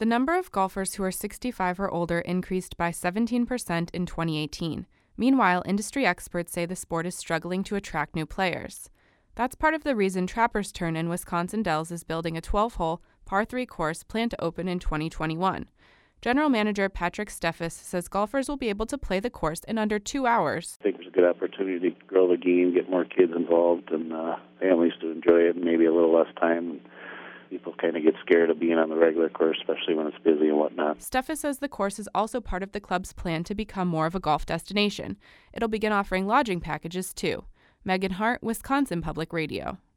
The number of golfers who are 65 or older increased by 17% in 2018. Meanwhile, industry experts say the sport is struggling to attract new players. That's part of the reason Trapper's Turn in Wisconsin Dells is building a 12-hole, par-3 course planned to open in 2021. General Manager Patrick Steffes says golfers will be able to play the course in under 2 hours. I think there's a good opportunity to grow the game, get more kids involved, and families to enjoy it, and maybe a little less time. People kind of get scared of being on the regular course, especially when it's busy and whatnot. Steffes says the course is also part of the club's plan to become more of a golf destination. It'll begin offering lodging packages, too. Megan Hart, Wisconsin Public Radio.